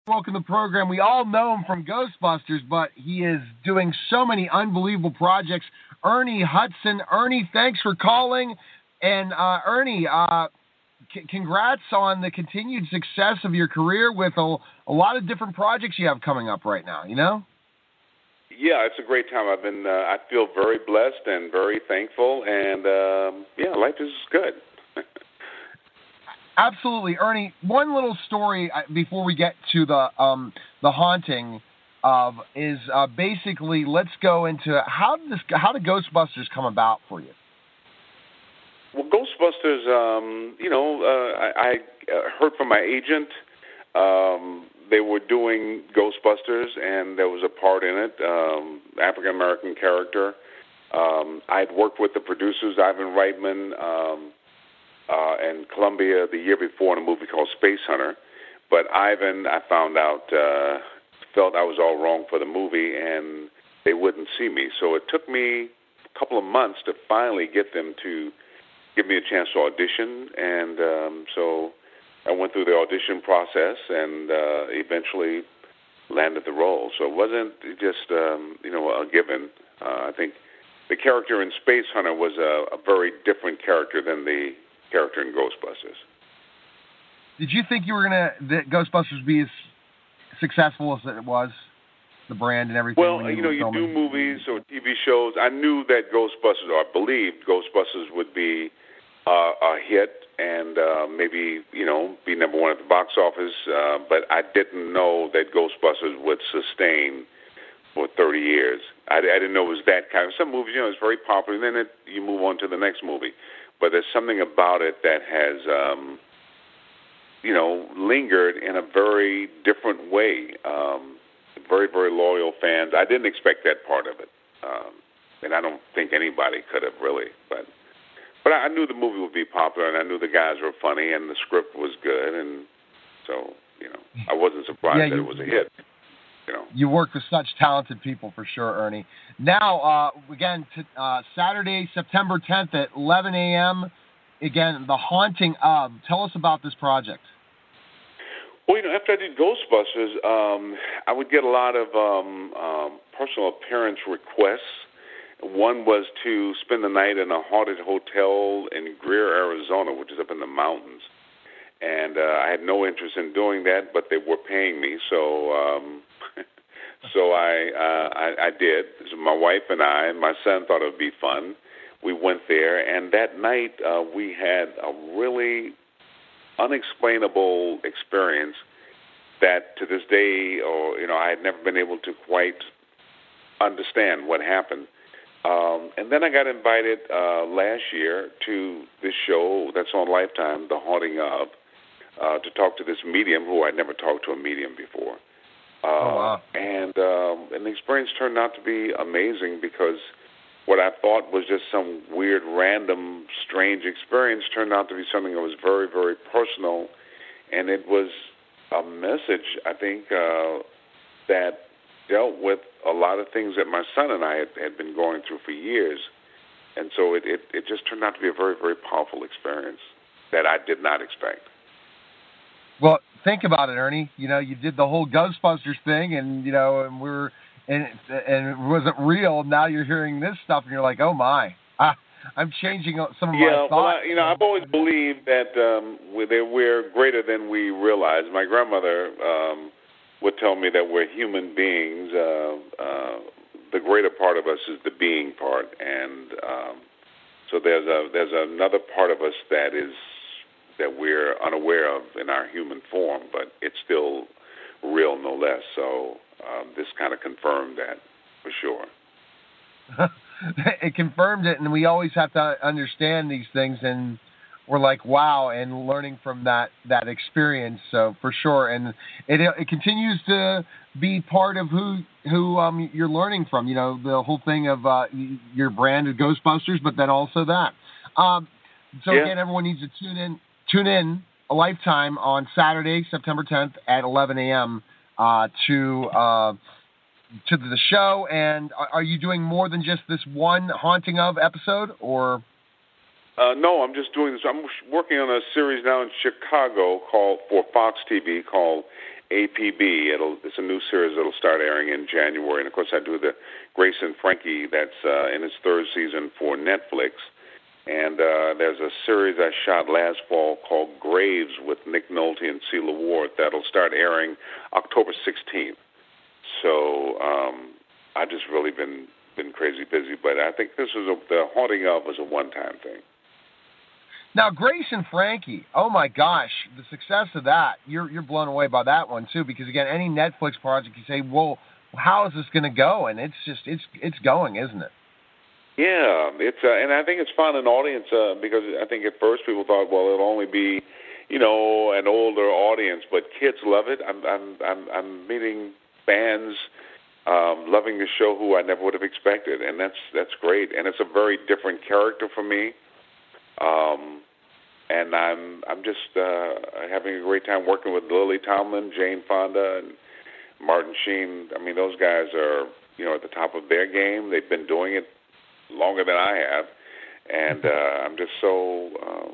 Welcome to the program. We all know him from Ghostbusters, but he is doing so many unbelievable projects. Ernie Hudson. Ernie, thanks for calling. And Ernie, congrats on the continued success of your career with a lot of different projects you have coming up right now, you know? Yeah, it's a great time. I feel very blessed and very thankful, and life is good. Absolutely, Ernie. One little story before we get to the haunting of is basically let's go into how did Ghostbusters come about for you? Well, Ghostbusters, I heard from my agent. They were doing Ghostbusters, and there was a part in it, African American character. I'd worked with the producers, Ivan Reitman, and Columbia the year before in a movie called Space Hunter. But Ivan, I found out, felt I was all wrong for the movie, and they wouldn't see me. So it took me a couple of months to finally get them to give me a chance to audition. And so I went through the audition process and eventually landed the role. So it wasn't just, a given. I think the character in Space Hunter was a very different character than the character in Ghostbusters. Did you think that Ghostbusters would be as successful as it was, the brand and everything? Well, you do movies or TV shows. I knew that Ghostbusters, or I believed Ghostbusters would be a hit and maybe, be number one at the box office, but I didn't know that Ghostbusters would sustain for 30 years. I didn't know it was that kind of. Some movies, it's very popular, and then you move on to the next movie. But there's something about it that has, lingered in a very different way. Very, very loyal fans. I didn't expect that part of it, and I don't think anybody could have really. But I knew the movie would be popular, and I knew the guys were funny, and the script was good, and so I wasn't surprised that it was a hit. You work with such talented people, for sure, Ernie. Now, again, Saturday, September 10th at 11 a.m., again, The Haunting of. Tell us about this project. Well, after I did Ghostbusters, I would get a lot of personal appearance requests. One was to spend the night in a haunted hotel in Greer, Arizona, which is up in the mountains. And I had no interest in doing that, but they were paying me, so so I did. So my wife and I and my son thought it would be fun. We went there, and that night we had a really unexplainable experience that to this day, I had never been able to quite understand what happened. And then I got invited last year to this show that's on Lifetime, The Haunting of, to talk to this medium who I'd never talked to a medium before. Wow. And the experience turned out to be amazing because what I thought was just some weird, random, strange experience turned out to be something that was very, very personal. And it was a message, I think, that dealt with a lot of things that my son and I had been going through for years. And so it just turned out to be a very, very powerful experience that I did not expect. Well, think about it, Ernie. You did the whole Ghostbusters thing, and and it wasn't real. Now you're hearing this stuff, and you're like, oh my, I'm changing some of my thoughts. Well, I've always believed that we're greater than we realize. My grandmother would tell me that we're human beings. The greater part of us is the being part, and so there's another part of us that we're unaware of in our human form, but it's still real, no less. So this kind of confirmed that for sure. It confirmed it, and we always have to understand these things, and we're like, wow, and learning from that experience. So for sure, and it continues to be part of who you're learning from. The whole thing of your brand of Ghostbusters, but then also that. Again, everyone needs to tune in a Lifetime on Saturday, September 10th at 11 a.m. To the show. And are you doing more than just this one Haunting of episode, or? No, I'm just doing this. I'm working on a series now in Chicago for Fox TV called APB. It's a new series that'll start airing in January. And, of course, I do the Grace and Frankie that's in its third season for Netflix. And there's a series I shot last fall called Graves with Nick Nolte and Celia Ward that'll start airing October 16th. So I've just really been crazy busy. But I think the Haunting of was a one-time thing. Now, Grace and Frankie, oh my gosh, the success of that, you're blown away by that one too, because again, any Netflix project you say, well, how is this going to go? And it's going, isn't it? Yeah, and I think it's fun an audience because I think at first people thought, well, it'll only be, an older audience, but kids love it. I'm meeting fans loving the show who I never would have expected, and that's great. And it's a very different character for me. And I'm just having a great time working with Lily Tomlin, Jane Fonda, and Martin Sheen. I mean, those guys are at the top of their game. They've been doing it longer than I have, and I'm just so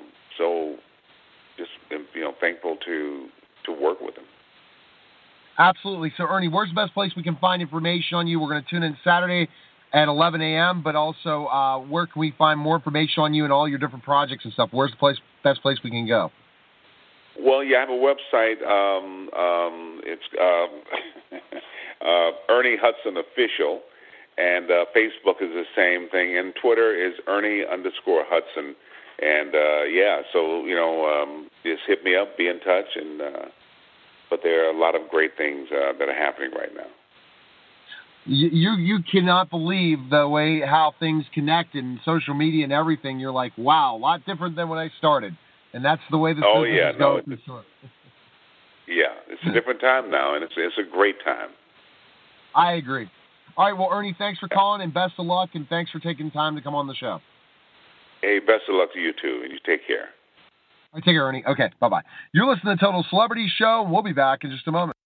thankful to work with them. Absolutely. So, Ernie, where's the best place we can find information on you? We're going to tune in Saturday at 11 a.m., but also where can we find more information on you and all your different projects and stuff? Where's the best place we can go? Well, I have a website. It's Ernie Hudson Official, and Facebook is the same thing, and Twitter is Ernie_Hudson. And, just hit me up, be in touch, and but there are a lot of great things that are happening right now. You cannot believe the way how things connect in social media and everything. You're like, wow, a lot different than when I started. And that's the way this business is going. Yeah, it's a different time now, and it's a great time. I agree. All right, well, Ernie, thanks for calling, and best of luck, and thanks for taking time to come on the show. Hey, best of luck to you, too, and you take care. All right, take care, Ernie. Okay, bye-bye. You're listening to the Total Celebrity Show. We'll be back in just a moment.